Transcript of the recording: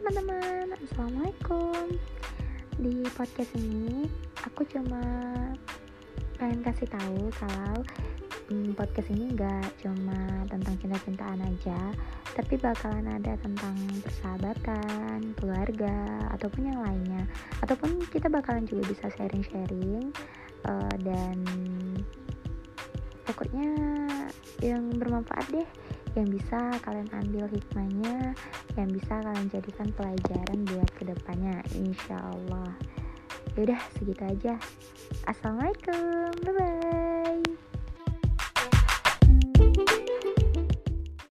teman-teman, Assalamualaikum. Di podcast ini aku cuma pengen kasih tahu kalau podcast ini gak cuma tentang cinta-cintaan aja, tapi bakalan ada tentang persahabatan, keluarga, ataupun yang lainnya. Ataupun kita bakalan juga bisa sharing-sharing, dan pokoknya yang bermanfaat deh, yang bisa kalian ambil hikmahnya, yang bisa kalian jadikan pelajaran buat kedepannya, insya Allah. Yaudah segitu aja. Assalamualaikum, bye bye.